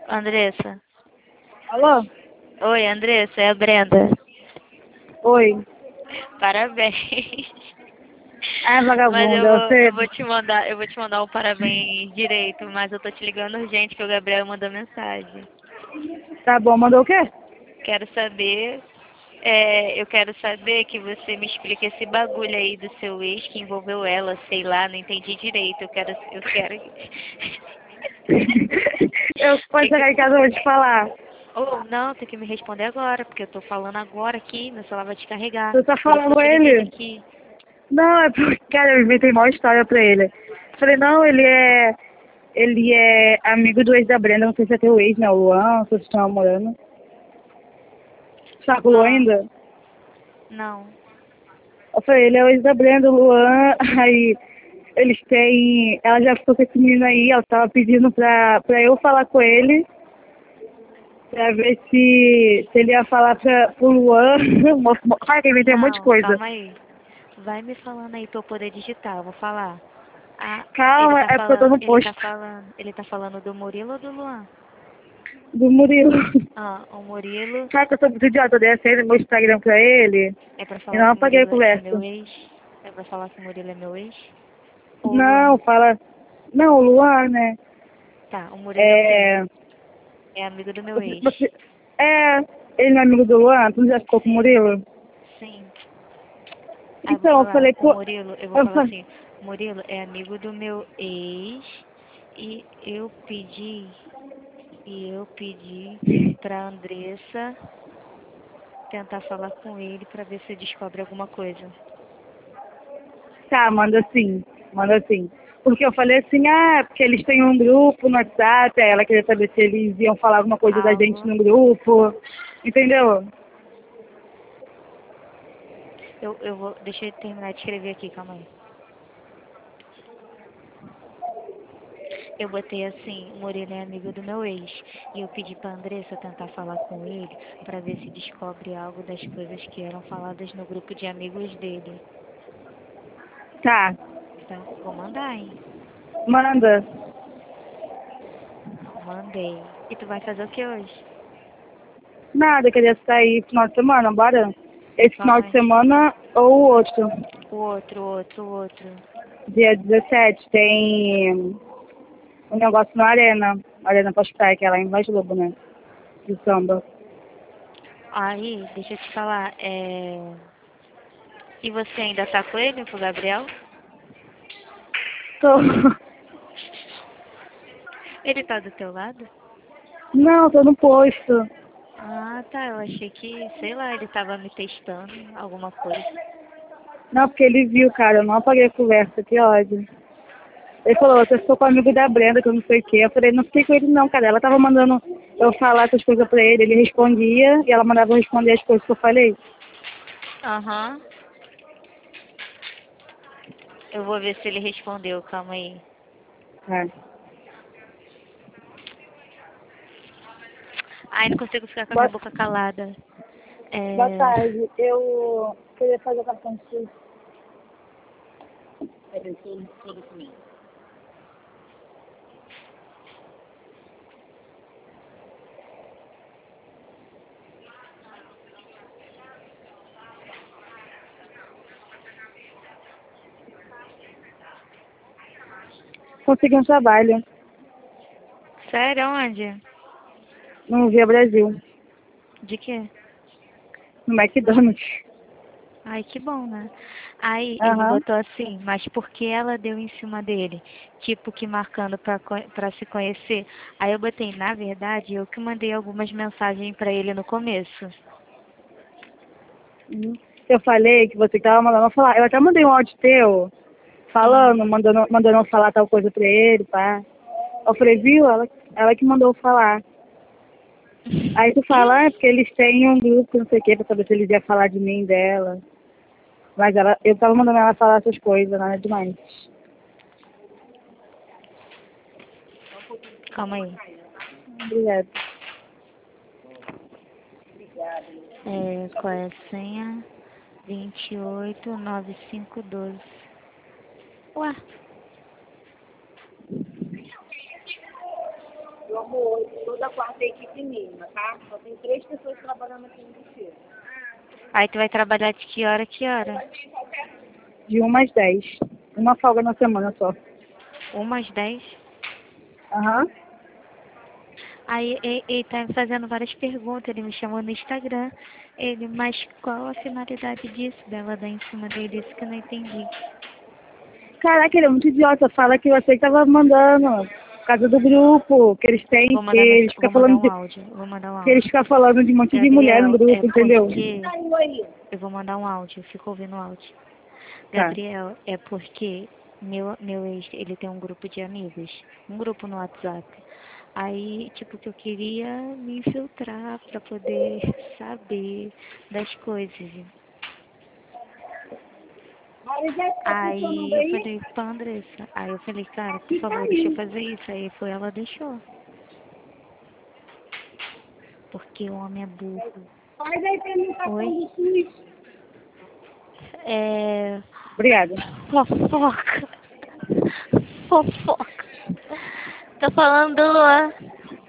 Andressa. Alô? Oi, Andressa, é a Brenda. Oi. Parabéns. Ah, Mas vagabunda, você... eu vou te mandar um parabéns direito, mas eu tô te ligando urgente que o Gabriel mandou mensagem. Tá bom, mandou o quê? Quero saber, eu quero saber que você me explique esse bagulho aí do seu ex que envolveu ela, sei lá, não entendi direito. Eu quero. Pode chegar em casa, eu vou te falar. Oh, não, tem que me responder agora, porque eu tô falando agora aqui, meu celular vai descarregar. Você tá Por isso que falando eu com te liguei ele? daqui. Não, é porque, cara, eu inventei uma história pra ele. Falei, não, ele é amigo do ex da Brenda, não sei se é teu ex, né, o Luan, se vocês estão namorando. Tá com o Luan Ah, ainda? não. Eu falei, ele é o ex da Brenda, o Luan, aí eles têm... Ela já ficou com esse menino aí, ela tava pedindo pra eu falar com ele, pra ver se ele ia falar pro Luan. Ai, que inventei um monte de Não, coisa. calma aí. Vai me falando aí pra eu poder digitar, eu vou falar. Ah, Calma, é porque eu tô no posto ele tá falando do Murilo ou do Luan? do Murilo. Ah, o Murilo Sabe que eu sou muito idiota, eu dei a senha do meu Instagram pra ele é pra e falar não que o apaguei a Murilo é meu conversa. ex? É pra falar que o Murilo é meu ex? Ou o Não, Luan? fala... Não, o Luan, né? Tá, o Murilo é o quê? É... É amigo do meu Você, ex. você... É... Ele não é amigo do Luan? Tu já ficou com o Sim, Murilo? sim. Aí eu vou Então, eu falar, falei, pô... Eu vou Eu falar falei... assim, o Murilo é amigo do meu ex e eu pedi pra Andressa tentar falar com ele pra ver se descobre alguma coisa. Tá, manda assim. Manda assim. Porque eu falei assim, porque eles têm um grupo no WhatsApp, aí ela queria saber se eles iam falar alguma coisa da gente Algo. no grupo. Entendeu? Eu vou. Deixa eu terminar de escrever aqui, calma aí. Eu botei assim, o Murilo é amigo do meu ex. E eu pedi pra Andressa tentar falar com ele pra ver se descobre algo das coisas que eram faladas no grupo de amigos dele. Tá. Tá? Vou mandar, hein? Manda. Mandei. E tu vai fazer o que hoje? Nada, queria sair final de semana, bora? Esse Pra final de onde? semana ou o outro. O outro. Dia 17 tem um negócio na Arena Pós-Praia, que é lá em Vaz Lobo, né? De samba. Aí, deixa eu te falar, E você ainda tá com ele, com o Gabriel? Tô... Ele tá do teu lado? Não, tô no posto. Ah, tá. Eu achei que, sei lá, ele tava me testando, alguma coisa. Não, porque ele viu, cara, eu não apaguei a conversa, que ódio. Ele falou, eu estou com o amigo da Brenda, que eu não sei o quê. Eu falei, não fiquei com ele não, cara. Ela tava mandando eu falar essas coisas pra ele respondia e ela mandava eu responder as coisas que eu falei. Aham. Eu vou ver se ele respondeu, calma aí. É. Ai, não consigo ficar com a minha Boa, boca calada. boa É... tarde, eu queria fazer o cartão de SUS. Consegui um trabalho Sério, onde? no Via Brasil, De quê? no McDonald's. Ai, que bom, né? Aí ele Aham. botou assim, mas por que ela deu em cima dele? Tipo que marcando pra se conhecer. Aí eu botei, na verdade, eu que mandei algumas mensagens pra ele no começo. Uhum. Eu falei que você tava mandando eu falar. Eu até mandei um áudio teu Ah. falando, mandando eu falar tal coisa pra ele, pá. Eu falei, viu? Ela que mandou eu falar. Aí tu fala, porque eles têm um grupo, não sei o quê, pra saber se eles iam falar de mim, dela. Mas eu tava mandando ela falar essas coisas, nada demais. Calma aí. Obrigada. Qual é a senha? 289512. Ué, Oi, toda quarta é equipe mínima, tá? Só tem 3 pessoas trabalhando aqui no buffet. Aí tu vai trabalhar de que hora a que hora? De 1 às 10. Uma folga na semana só. 1 às 10? Aham. Aí ele tá me fazendo várias perguntas, ele me chamou no Instagram. Ele, mas qual a finalidade disso? Dela dar em cima dele, isso que eu não entendi. Caraca, ele é muito idiota. Fala que você que tava mandando. Por causa do grupo, que eles têm, que eles ficam Vou mandar falando um de. áudio, vou mandar um Que eles áudio. ficam falando de um monte de mulher no Gabriel, é grupo, entendeu? porque... Eu vou mandar um áudio, fico ouvindo o áudio. Tá. Gabriel, é porque meu ex, ele tem um grupo de amigos, um grupo no WhatsApp. Aí, tipo, que eu queria me infiltrar pra poder saber das coisas. Aí eu falei pra Andressa, aí eu falei, cara, por favor, deixa eu fazer isso. Aí foi, ela deixou. Porque o homem é burro. Faz aí pra mim, Oi? do SUS. É... Obrigada. Fofoca. Fofoca. Tô falando do Luan.